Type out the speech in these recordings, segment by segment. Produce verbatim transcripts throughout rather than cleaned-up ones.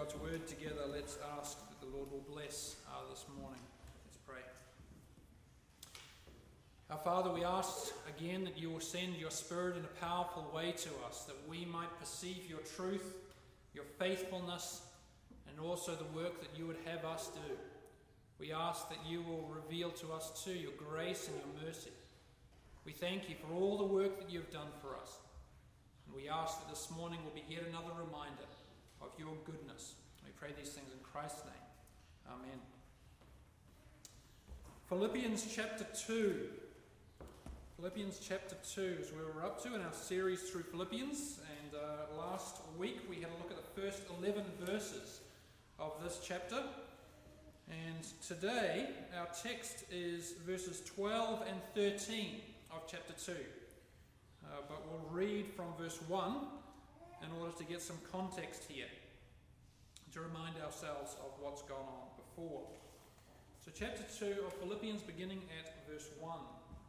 God's word together, let's ask that the Lord will bless uh, this morning. Let's pray. Our Father, we ask again that you will send your Spirit in a powerful way to us, that we might perceive your truth, your faithfulness, and also the work that you would have us do. We ask that you will reveal to us too your grace and your mercy. We thank you for all the work that you have done for us. And we ask that this morning will be yet another reminder of your goodness. We pray these things in Christ's name. Amen. Philippians chapter two. Philippians chapter two is where we're up to in our series through Philippians. And uh, last week we had a look at the first eleven verses of this chapter. And today our text is verses twelve and thirteen of chapter two. Uh, but we'll read from verse one in order to get some context here, to remind ourselves of what's gone on before. So chapter two of Philippians, beginning at verse one.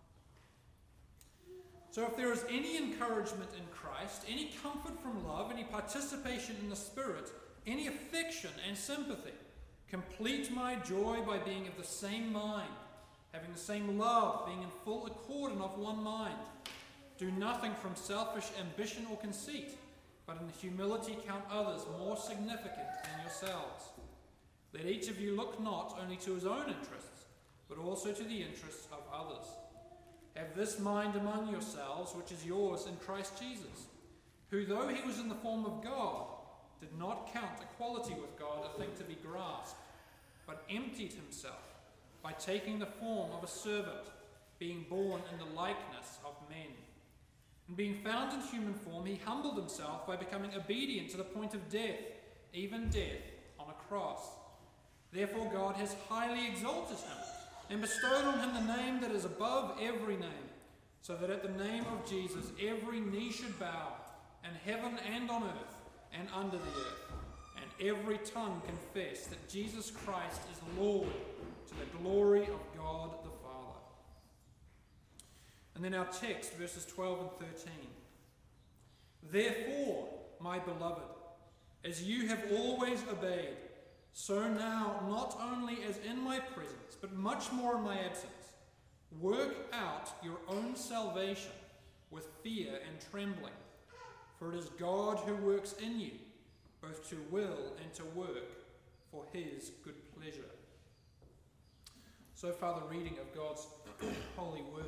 So if there is any encouragement in Christ, any comfort from love, any participation in the Spirit, any affection and sympathy, complete my joy by being of the same mind, having the same love, being in full accord and of one mind. Do nothing from selfish ambition or conceit, but in humility count others more significant than yourselves. Let each of you look not only to his own interests, but also to the interests of others. Have this mind among yourselves, which is yours in Christ Jesus, who, though he was in the form of God, did not count equality with God a thing to be grasped, but emptied himself by taking the form of a servant, being born in the likeness of men. And being found in human form, he humbled himself by becoming obedient to the point of death, even death on a cross. Therefore God has highly exalted him, and bestowed on him the name that is above every name, so that at the name of Jesus every knee should bow, in heaven and on earth and under the earth, and every tongue confess that Jesus Christ is Lord, to the glory of God the Father. And then our text, verses twelve and thirteen. Therefore, my beloved, as you have always obeyed, so now, not only as in my presence, but much more in my absence, work out your own salvation with fear and trembling. For it is God who works in you, both to will and to work for his good pleasure. So far, the reading of God's holy word.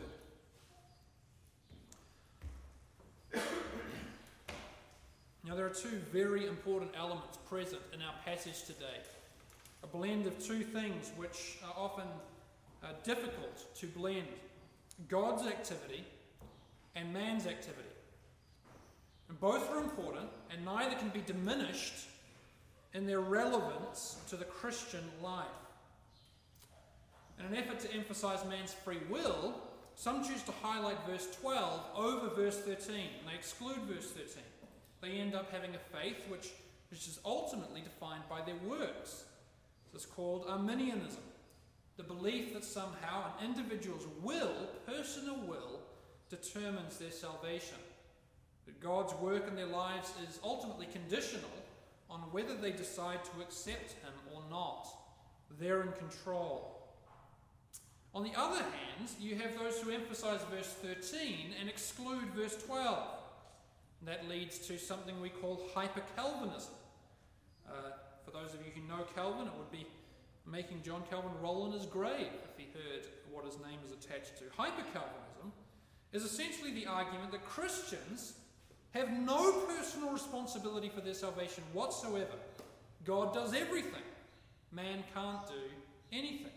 Now, there are two very important elements present in our passage today. A blend of two things which are often uh, difficult to blend. God's activity and man's activity. And both are important, and neither can be diminished in their relevance to the Christian life. In an effort to emphasize man's free will, some choose to highlight verse twelve over verse thirteen, and they exclude verse thirteen. They end up having a faith which, which is ultimately defined by their works. This is called Arminianism, the belief that somehow an individual's will, personal will, determines their salvation. That God's work in their lives is ultimately conditional on whether they decide to accept him or not. They're in control. On the other hand, you have those who emphasize verse thirteen and exclude verse twelve. That leads to something we call hyper-Calvinism. Uh, for those of you who know Calvin, it would be making John Calvin roll in his grave if he heard what his name is attached to. Hyper-Calvinism is essentially the argument that Christians have no personal responsibility for their salvation whatsoever. God does everything. Man can't do anything.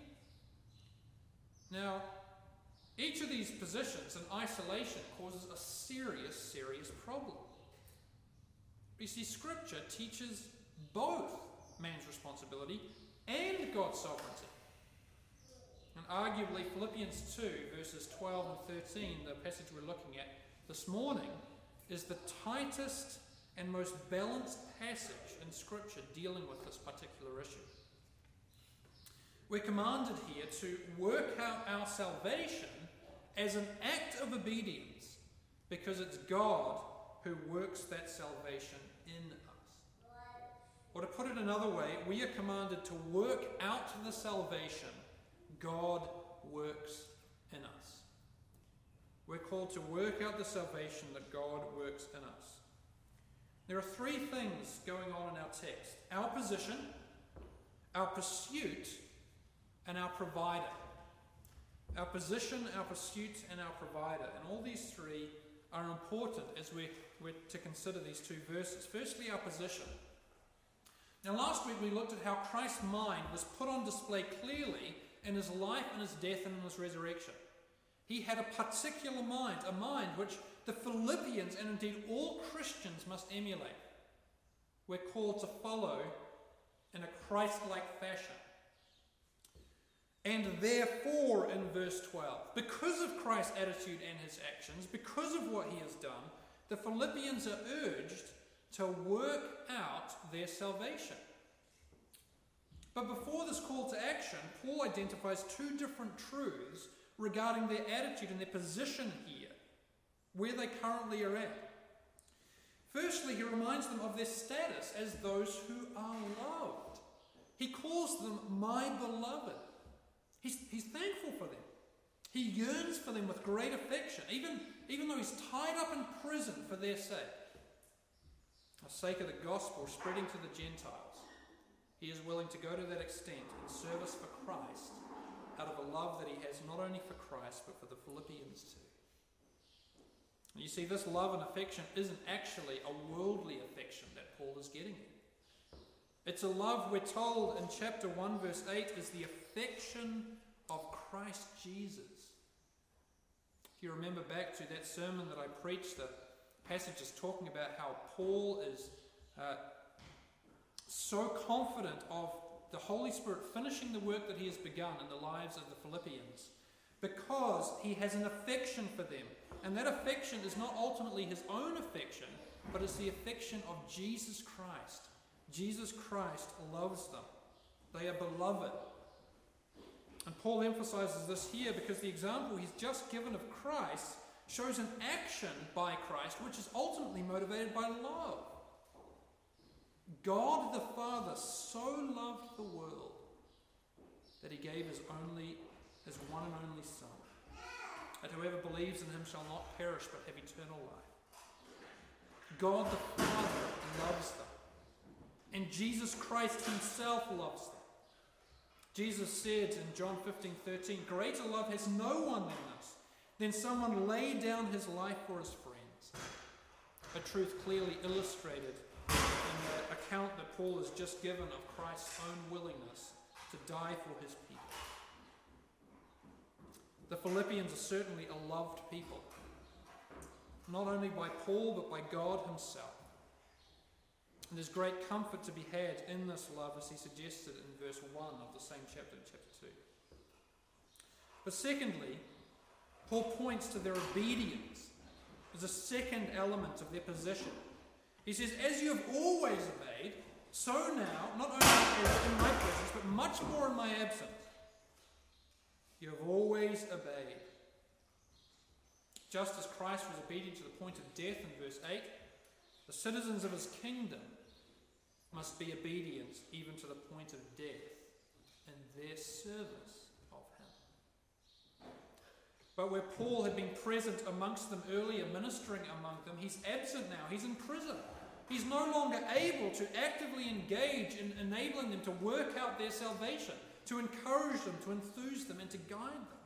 Now, each of these positions in isolation causes a serious, serious problem. You see, Scripture teaches both man's responsibility and God's sovereignty. And arguably, Philippians two, verses twelve and thirteen, the passage we're looking at this morning, is the tightest and most balanced passage in Scripture dealing with this particular issue. We're commanded here to work out our salvation as an act of obedience, because it's God who works that salvation in us. Or to put it another way, we are commanded to work out the salvation God works in us. We're called to work out the salvation that God works in us. There are three things going on in our text: our position, our pursuit, and our provider. Our position, our pursuit, and our provider. And all these three are important as we're, we're to consider these two verses. Firstly, our position. Now, last week we looked at how Christ's mind was put on display clearly in his life and his death and in his resurrection. He had a particular mind, a mind which the Philippians and indeed all Christians must emulate. We're called to follow in a Christ-like fashion. And therefore, in verse twelve, because of Christ's attitude and his actions, because of what he has done, the Philippians are urged to work out their salvation. But before this call to action, Paul identifies two different truths regarding their attitude and their position here, where they currently are at. Firstly, he reminds them of their status as those who are loved. He calls them my beloved. He's, he's thankful for them. He yearns for them with great affection, even, even though he's tied up in prison for their sake. For the sake of the gospel spreading to the Gentiles, he is willing to go to that extent in service for Christ, out of a love that he has not only for Christ, but for the Philippians too. You see, this love and affection isn't actually a worldly affection that Paul is getting at. It's a love, we're told in chapter one, verse eight, is the affection of Christ Jesus. If you remember back to that sermon that I preached, the passage is talking about how Paul is uh, so confident of the Holy Spirit finishing the work that he has begun in the lives of the Philippians, because he has an affection for them. And that affection is not ultimately his own affection, but it's the affection of Jesus Christ. Jesus Christ loves them. They are beloved. And Paul emphasizes this here because the example he's just given of Christ shows an action by Christ which is ultimately motivated by love. God the Father so loved the world that he gave his only, his one and only Son, that whoever believes in him shall not perish but have eternal life. God the Father loves them. And Jesus Christ himself loves them. Jesus said in John fifteen thirteen, greater love has no one than this, than someone lay down his life for his friends. A truth clearly illustrated in the account that Paul has just given of Christ's own willingness to die for his people. The Philippians are certainly a loved people, not only by Paul but by God himself. And there's great comfort to be had in this love, as he suggested in verse one of the same chapter, chapter two. But secondly, Paul points to their obedience as a second element of their position. He says, as you have always obeyed, so now, not only as in my presence, but much more in my absence, you have always obeyed. Just as Christ was obedient to the point of death in verse eight, the citizens of his kingdom must be obedient even to the point of death in their service of him. But where Paul had been present amongst them earlier, ministering among them, he's absent now. He's in prison. He's no longer able to actively engage in enabling them to work out their salvation, to encourage them, to enthuse them, and to guide them.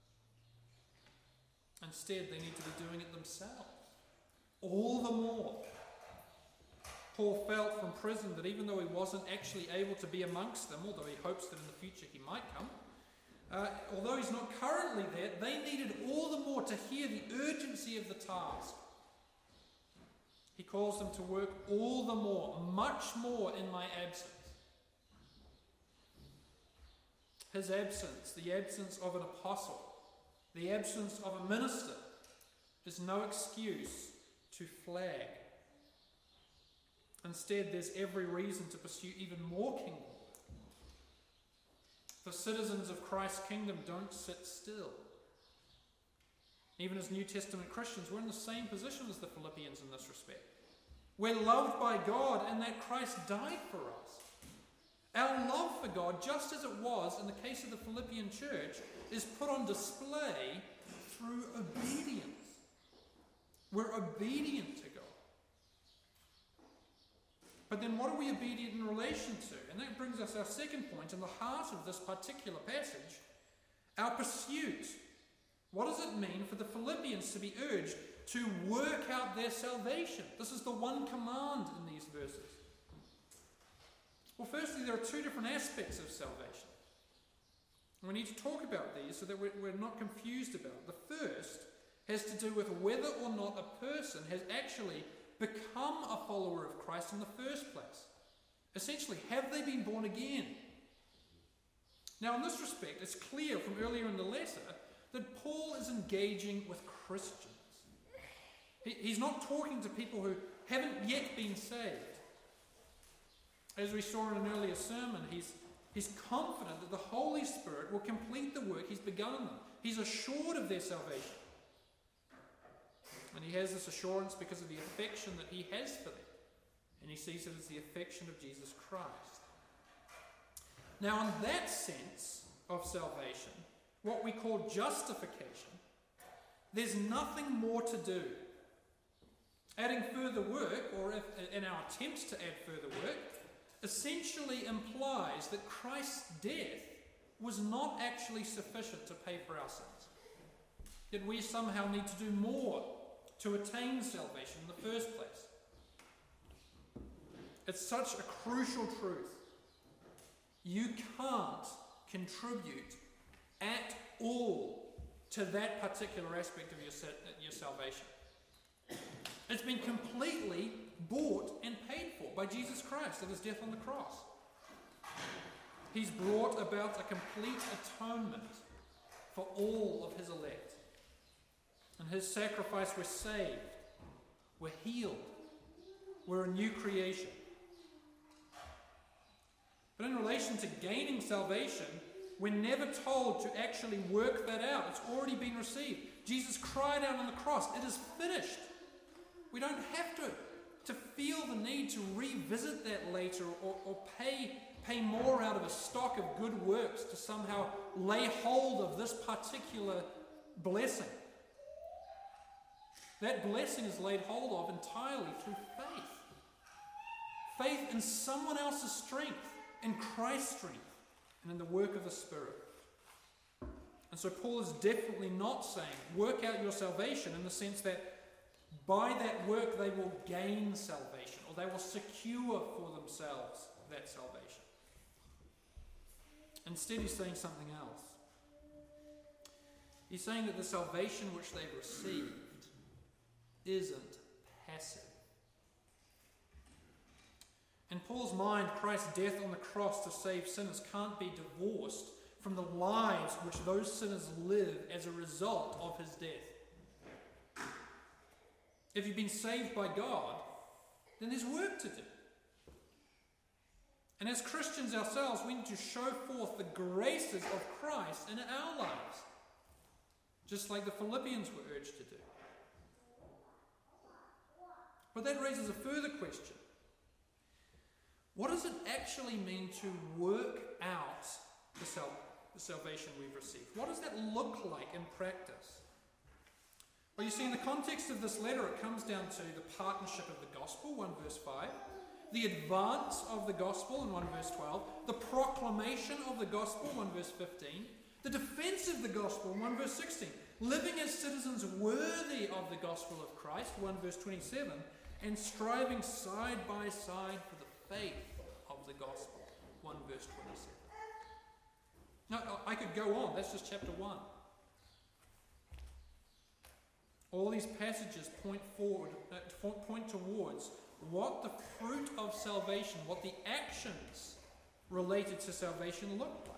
Instead, they need to be doing it themselves. All the more, Paul felt from prison that even though he wasn't actually able to be amongst them, although he hopes that in the future he might come, uh, although he's not currently there, they needed all the more to hear the urgency of the task. He calls them to work all the more, much more in my absence. His absence, the absence of an apostle, the absence of a minister, is no excuse to flag. Instead, there's every reason to pursue even more kingdom work. The citizens of Christ's kingdom don't sit still. Even as New Testament Christians, we're in the same position as the Philippians in this respect. We're loved by God in that Christ died for us. Our love for God, just as it was in the case of the Philippian church, is put on display through obedience. We're obedient to God. But then what are we obedient in relation to? And that brings us our second point in the heart of this particular passage, our pursuit. What does it mean for the Philippians to be urged to work out their salvation? This is the one command in these verses. Well, firstly, there are two different aspects of salvation. And we need to talk about these so that we're, we're not confused about it. The first has to do with whether or not a person has actually become a follower of Christ in the first place. Essentially, have they been born again? Now, in this respect, it's clear from earlier in the letter that Paul is engaging with Christians. He, he's not talking to people who haven't yet been saved. As we saw in an earlier sermon, he's, he's confident that the Holy Spirit will complete the work he's begun in them. He's assured of their salvation. And he has this assurance because of the affection that he has for them. And he sees it as the affection of Jesus Christ. Now, in that sense of salvation, what we call justification, there's nothing more to do. Adding further work, or if, in our attempts to add further work, essentially implies that Christ's death was not actually sufficient to pay for our sins. That we somehow need to do more to attain salvation in the first place. It's such a crucial truth. You can't contribute at all to that particular aspect of your, your salvation. It's been completely bought and paid for by Jesus Christ at his death on the cross. He's brought about a complete atonement for all of his elect. In his sacrifice we're saved, we're healed, we're a new creation. But in relation to gaining salvation, we're never told to actually work that out. It's already been received. Jesus cried out on the cross, "It is finished." We don't have to, to feel the need to revisit that later or, or pay, pay more out of a stock of good works to somehow lay hold of this particular blessing. That blessing is laid hold of entirely through faith. Faith in someone else's strength, in Christ's strength, and in the work of the Spirit. And so Paul is definitely not saying, work out your salvation in the sense that by that work they will gain salvation, or they will secure for themselves that salvation. Instead, he's saying something else. He's saying that the salvation which they've received isn't passive. In Paul's mind, Christ's death on the cross to save sinners can't be divorced from the lives which those sinners live as a result of his death. If you've been saved by God, then there's work to do. And as Christians ourselves, we need to show forth the graces of Christ in our lives, just like the Philippians were urged to do. But that raises a further question. What does it actually mean to work out the, sal- the salvation we've received? What does that look like in practice? Well, you see, in the context of this letter, it comes down to the partnership of the gospel, one verse five, the advance of the gospel in one verse twelve, the proclamation of the gospel, one verse fifteen, the defense of the gospel in one verse sixteen, living as citizens worthy of the gospel of Christ, one verse twenty-seven, and striving side by side for the faith of the gospel, one verse twenty-seven. Now, I could go on, that's just chapter one. All these passages point forward, uh, point towards what the fruit of salvation, what the actions related to salvation look like.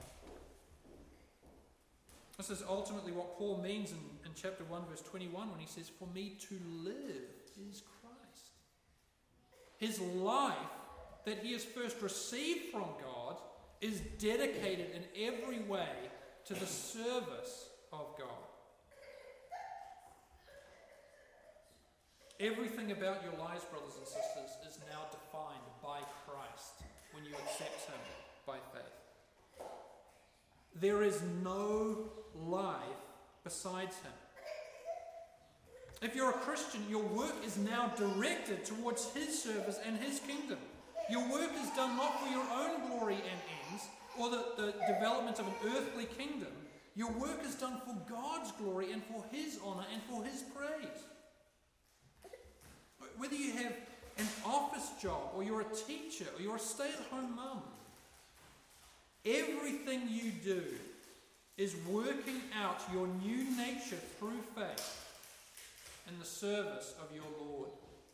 This is ultimately what Paul means in, in chapter one, verse twenty-one, when he says, "For me to live is Christ." His life that he has first received from God is dedicated in every way to the service of God. Everything about your lives, brothers and sisters, is now defined by Christ when you accept him by faith. There is no life besides him. If you're a Christian, your work is now directed towards his service and his kingdom. Your work is done not for your own glory and ends, or the, the development of an earthly kingdom. Your work is done for God's glory and for his honor and for his praise. Whether you have an office job, or you're a teacher, or you're a stay-at-home mum, everything you do is working out your new nature through faith in the service of your Lord.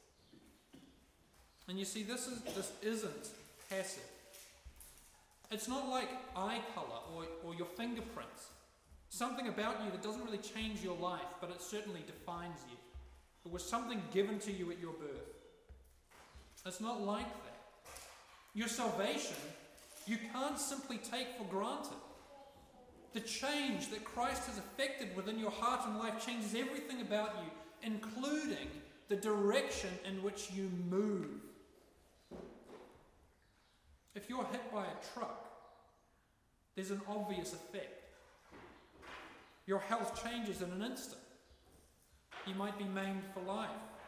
And you see, this is this isn't passive. It's not like eye colour or, or your fingerprints. Something about you that doesn't really change your life, but it certainly defines you. It was something given to you at your birth. It's not like that. Your salvation, you can't simply take for granted. The change that Christ has effected within your heart and life changes everything about you, including the direction in which you move. If you're hit by a truck, there's an obvious effect. Your health changes in an instant. You might be maimed for life.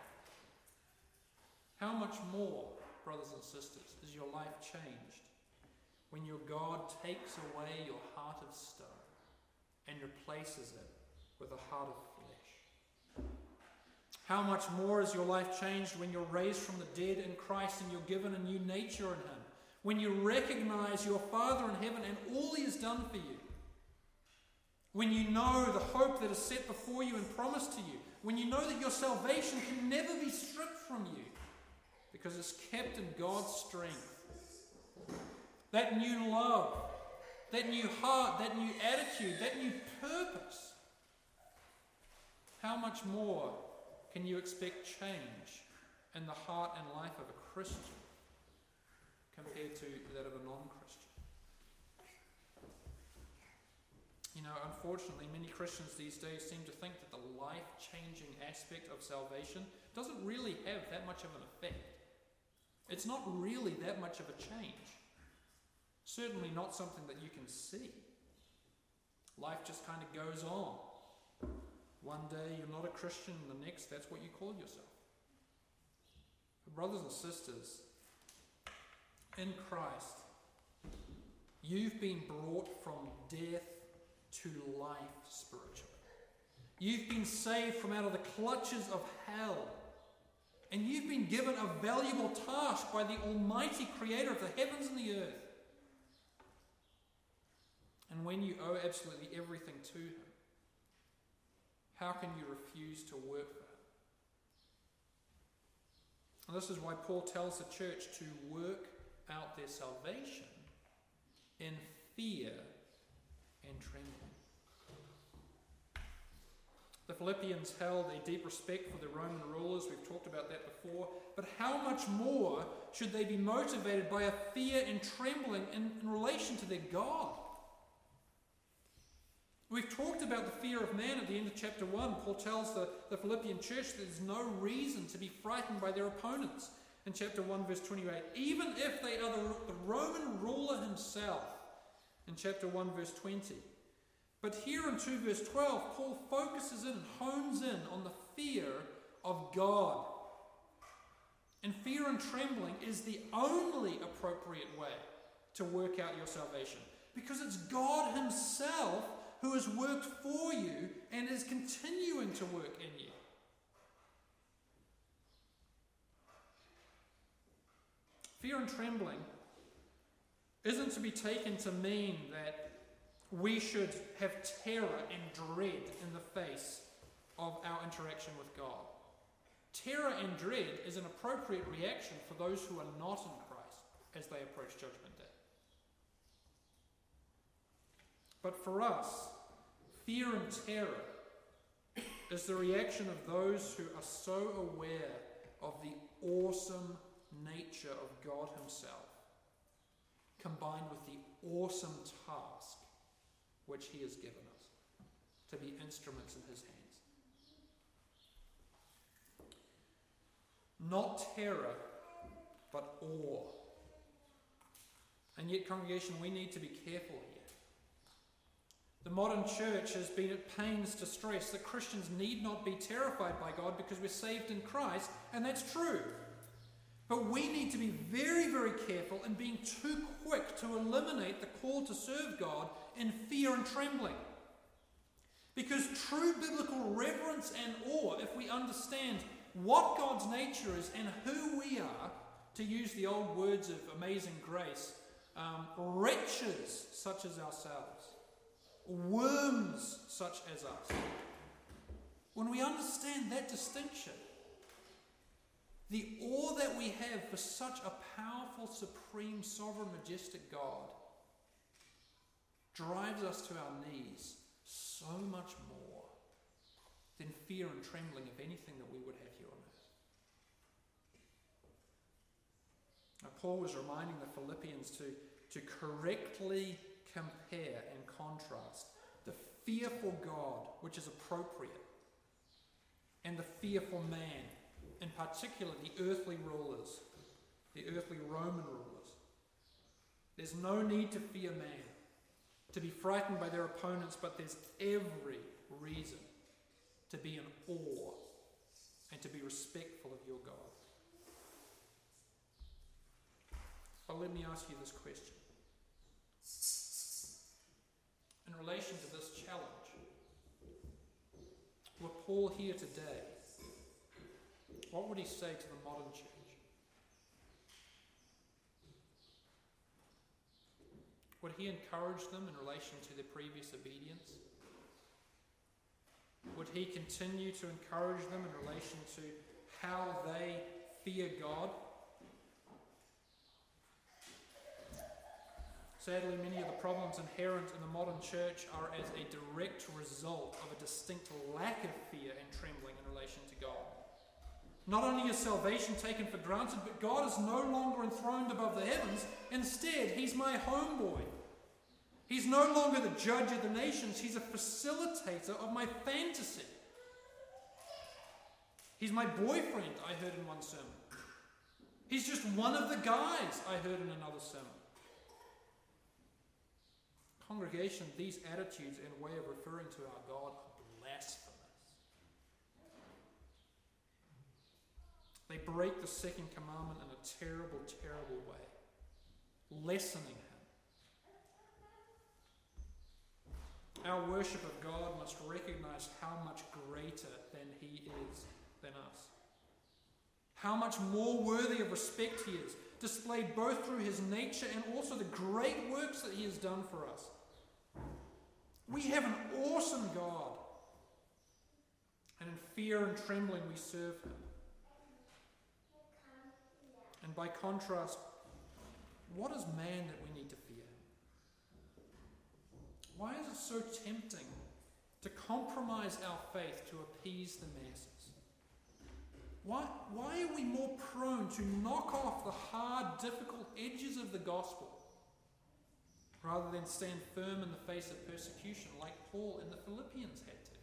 How much more, brothers and sisters, is your life changed when your God takes away your heart of stone and replaces it with a heart of flesh? How much more is your life changed when you're raised from the dead in Christ and you're given a new nature in him? When you recognize your Father in heaven and all he has done for you? When you know the hope that is set before you and promised to you? When you know that your salvation can never be stripped from you because it's kept in God's strength? That new love, that new heart, that new attitude, that new purpose. How much more can you expect change in the heart and life of a Christian compared to that of a non-Christian? You know, unfortunately, many Christians these days seem to think that the life-changing aspect of salvation doesn't really have that much of an effect. It's not really that much of a change. Certainly not something that you can see. Life just kind of goes on. One day you're not a Christian, and the next that's what you call yourself. But brothers and sisters, in Christ, you've been brought from death to life spiritually. You've been saved from out of the clutches of hell. And you've been given a valuable task by the Almighty Creator of the heavens and the earth. And when you owe absolutely everything to him, how can you refuse to work for him? And this is why Paul tells the church to work out their salvation in fear and trembling. The Philippians held a deep respect for the Roman rulers. We've talked about that before. But how much more should they be motivated by a fear and trembling in, in relation to their God? We've talked about the fear of man at the end of chapter one. Paul tells the, the Philippian church that there's no reason to be frightened by their opponents. In chapter one, verse twenty-eight, even if they are the, the Roman ruler himself. In chapter one, verse twenty. But here in two, verse twelve, Paul focuses in, hones in on the fear of God. And fear and trembling is the only appropriate way to work out your salvation. Because it's God himself who has worked for you and is continuing to work in you. Fear and trembling isn't to be taken to mean that we should have terror and dread in the face of our interaction with God. Terror and dread is an appropriate reaction for those who are not in Christ as they approach Judgment Day. But for us, fear and terror is the reaction of those who are so aware of the awesome nature of God himself, combined with the awesome task which he has given us to be instruments in his hands. not terror, but awe. And yet, congregation, we need to be careful here. The modern church has been at pains to stress that Christians need not be terrified by God because we're saved in Christ, and that's true. But we need to be very, very careful in being too quick to eliminate the call to serve God in fear and trembling. Because true biblical reverence and awe, if we understand what God's nature is and who we are, to use the old words of Amazing Grace, um, wretches such as ourselves, worms such as us. When we understand that distinction, the awe that we have for such a powerful, supreme, sovereign, majestic God drives us to our knees so much more than fear and trembling of anything that we would have here on earth. Now, Paul was reminding the Philippians to, to correctly compare and contrast the fearful God, which is appropriate, and the fearful man, in particular the earthly rulers, the earthly Roman rulers. There's no need to fear man, to be frightened by their opponents, but there's every reason to be in awe and to be respectful of your God. But let me ask you this question. In relation to this challenge, were Paul here today, what would he say to the modern church? Would he encourage them in relation to their previous obedience? Would he continue to encourage them in relation to how they fear God? Sadly, many of the problems inherent in the modern church are as a direct result of a distinct lack of fear and trembling in relation to God. Not only is salvation taken for granted, but God is no longer enthroned above the heavens. Instead, He's my homeboy. He's no longer the judge of the nations. He's a facilitator of my fantasy. He's my boyfriend, I heard in one sermon. He's just one of the guys, I heard in another sermon. Congregation, these attitudes and way of referring to our God are blasphemous. They break the second commandment in a terrible, terrible way, lessening Him. Our worship of God must recognize how much greater than He is than us. How much more worthy of respect He is, displayed both through His nature and also the great works that He has done for us. We have an awesome God, and in fear and trembling we serve Him. And by contrast, what is man that we need to fear? Why is it so tempting to compromise our faith to appease the masses? Why, why are we more prone to knock off the hard, difficult edges of the gospel rather than stand firm in the face of persecution like Paul and the Philippians had to?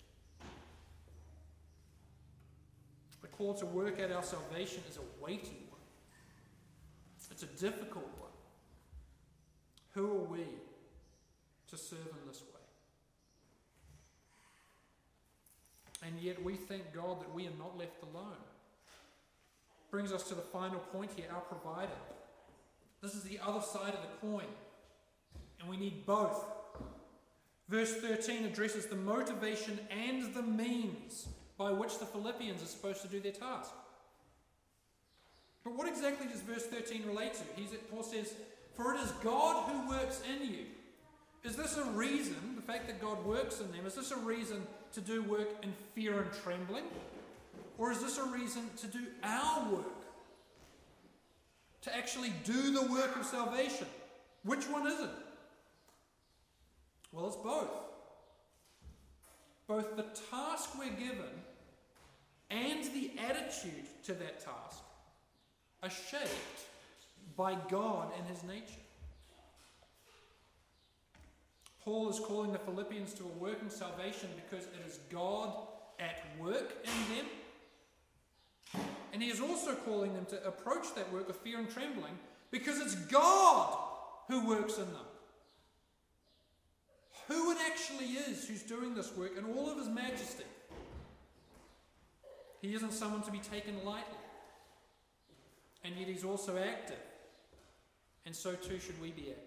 The call to work out our salvation is a weighty one. It's a difficult one. Who are we to serve in this way? And yet we thank God that we are not left alone. Brings us to the final point here, our provider. This is the other side of the coin, and we need both. Verse thirteen addresses the motivation and the means by which the Philippians are supposed to do their task. But what exactly does verse thirteen relate to? He's, Paul says, "For it is God who works in you." Is this a reason, the fact that God works in them, is this a reason to do work in fear and trembling? Or is this a reason to do our work? To actually do the work of salvation? Which one is it? Well, it's both. Both the task we're given and the attitude to that task are shaped by God and His nature. Paul is calling the Philippians to a work in salvation because it is God at work in them, And he is also calling them to approach that work with fear and trembling, because it's God who works in them. Who it actually is who's doing this work in all of his majesty. He isn't someone to be taken lightly. And yet he's also active. And so too should we be active.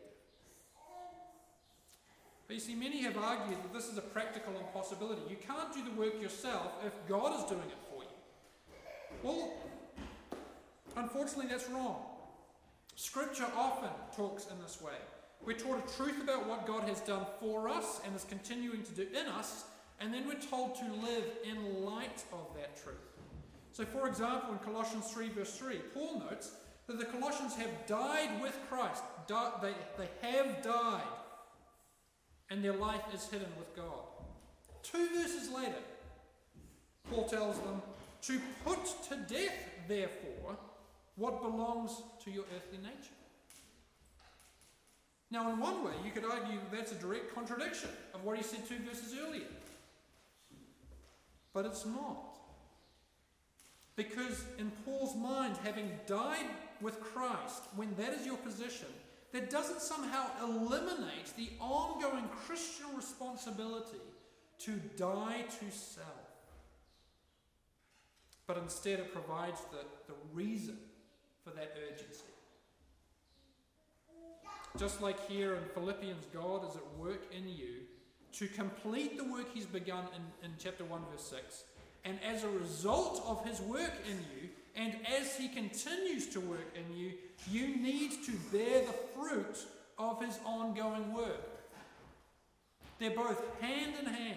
But you see, many have argued that this is a practical impossibility. You can't do the work yourself if God is doing it for you. Well, unfortunately that's wrong. Scripture often talks in this way. We're taught a truth about what God has done for us and is continuing to do in us, and then we're told to live in light of that truth. So for example, in Colossians three verse three, Paul notes that the Colossians have died with Christ. Di- they, they have died. And their life is hidden with God. Two verses later, Paul tells them to put to death, therefore, what belongs to your earthly nature. Now, in one way, you could argue that that's a direct contradiction of what he said two verses earlier. But it's not. Because in Paul's mind, having died with Christ, when that is your position, that doesn't somehow eliminate the ongoing Christian responsibility to die to self. But instead it provides the, the reason for that urgency. Just like here in Philippians, God is at work in you to complete the work he's begun in, in chapter one verse six. And as a result of his work in you, and as he continues to work in you, you need to bear the fruit of his ongoing work. They're both hand in hand.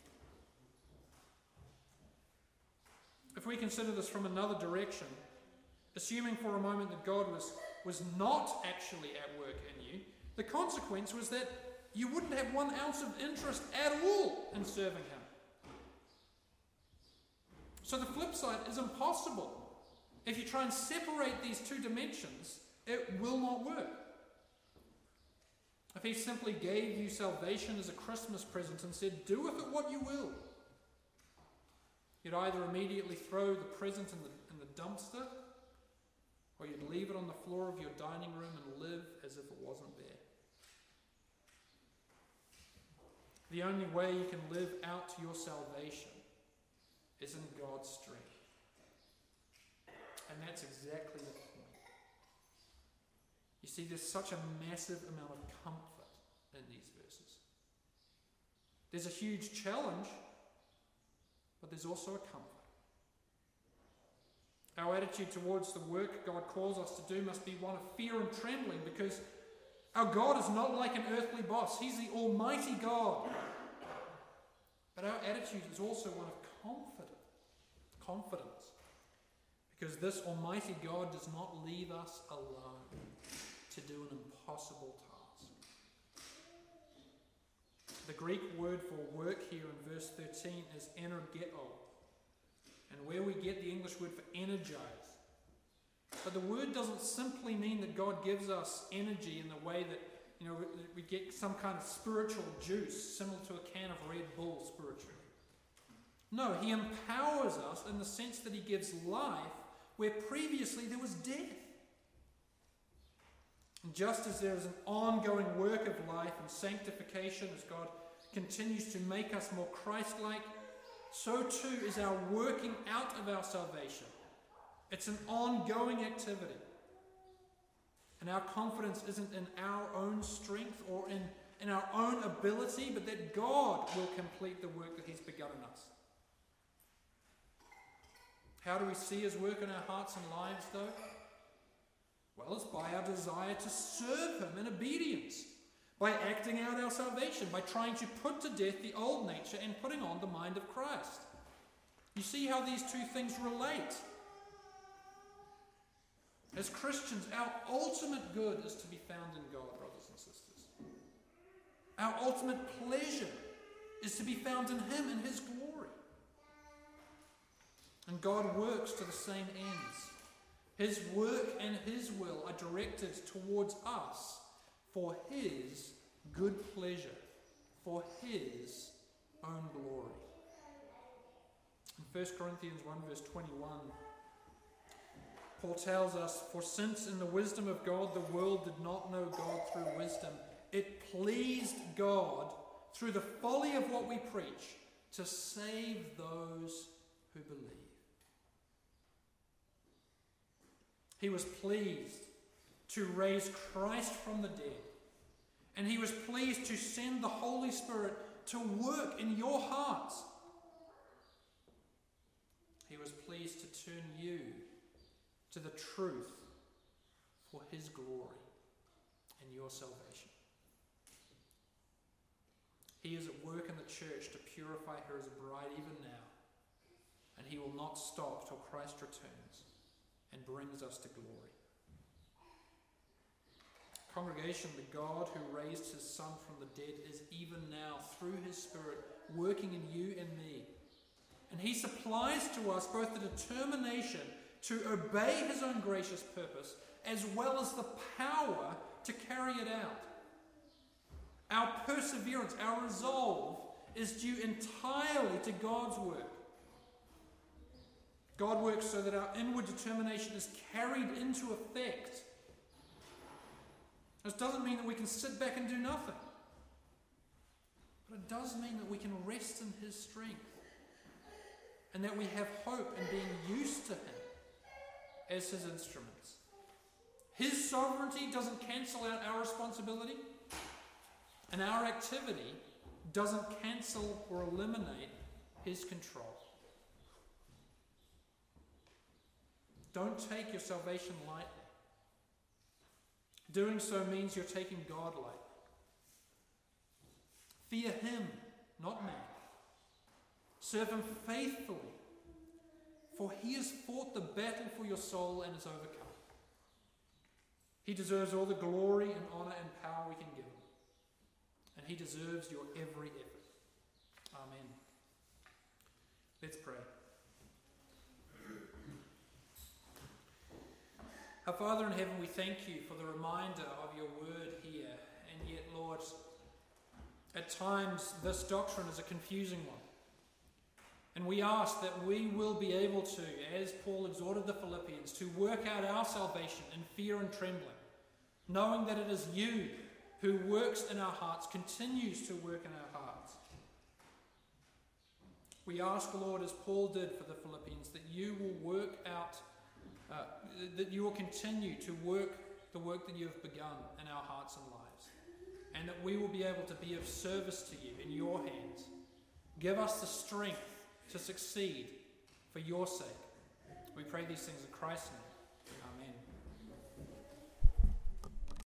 If we consider this from another direction, assuming for a moment that God was, was not actually at work in you, the consequence was that you wouldn't have one ounce of interest at all in serving him. So the flip side is impossible. If you try and separate these two dimensions, it will not work. If he simply gave you salvation as a Christmas present and said, do with it what you will, you'd either immediately throw the present in the, in the dumpster, or you'd leave it on the floor of your dining room and live as if it wasn't there. The only way you can live out your salvation is in God's strength. And that's exactly the point. You see, there's such a massive amount of comfort in these verses. There's a huge challenge, but there's also a comfort. Our attitude towards the work God calls us to do must be one of fear and trembling, because our God is not like an earthly boss. He's the Almighty God. But our attitude is also one of confidence. Confidence. Because this Almighty God does not leave us alone to do an impossible task. The Greek word for work here in verse thirteen is energeo, and where we get the English word for energize. But the word doesn't simply mean that God gives us energy in the way that, you know, we get some kind of spiritual juice similar to a can of Red Bull spiritually. No, he empowers us in the sense that he gives life where previously there was death. And just as there is an ongoing work of life and sanctification as God continues to make us more Christ-like, so too is our working out of our salvation. It's an ongoing activity. And our confidence isn't in our own strength or in, in our own ability, but that God will complete the work that he's begun in us. How do we see his work in our hearts and lives, though? Well, it's by our desire to serve him in obedience, by acting out our salvation, by trying to put to death the old nature and putting on the mind of Christ. You see how these two things relate? As Christians, our ultimate good is to be found in God, brothers and sisters. Our ultimate pleasure is to be found in him in his glory. And God works to the same ends. His work and his will are directed towards us for his good pleasure, for his own glory. In First Corinthians one verse twenty-one, Paul tells us, "For since in the wisdom of God the world did not know God through wisdom, it pleased God through the folly of what we preach to save those who believe." He was pleased to raise Christ from the dead, and he was pleased to send the Holy Spirit to work in your hearts. He was pleased to turn you to the truth for his glory and your salvation. He is at work in the church to purify her as a bride even now, and he will not stop till Christ returns and brings us to glory. Congregation, the God who raised his Son from the dead is even now, through his Spirit, working in you and me. And he supplies to us both the determination to obey his own gracious purpose, as well as the power to carry it out. Our perseverance, our resolve, is due entirely to God's work. God works so that our inward determination is carried into effect. This doesn't mean that we can sit back and do nothing. But it does mean that we can rest in his strength. And that we have hope in being used to him as his instruments. His sovereignty doesn't cancel out our responsibility. And our activity doesn't cancel or eliminate his control. Don't take your salvation lightly. Doing so means you're taking God lightly. Fear him, not man. Serve him faithfully, for he has fought the battle for your soul and has overcome. He deserves all the glory and honor and power we can give him. And he deserves your every effort. Amen. Let's pray. Our Father in heaven, we thank you for the reminder of your word here. And yet, Lord, at times this doctrine is a confusing one. And we ask that we will be able to, as Paul exhorted the Philippians, to work out our salvation in fear and trembling, knowing that it is you who works in our hearts, continues to work in our hearts. We ask, Lord, as Paul did for the Philippians, that you will work out, uh, that you will continue to work the work that you have begun in our hearts and lives, and that we will be able to be of service to you in your hands. Give us the strength to succeed for your sake. We pray these things in Christ's name.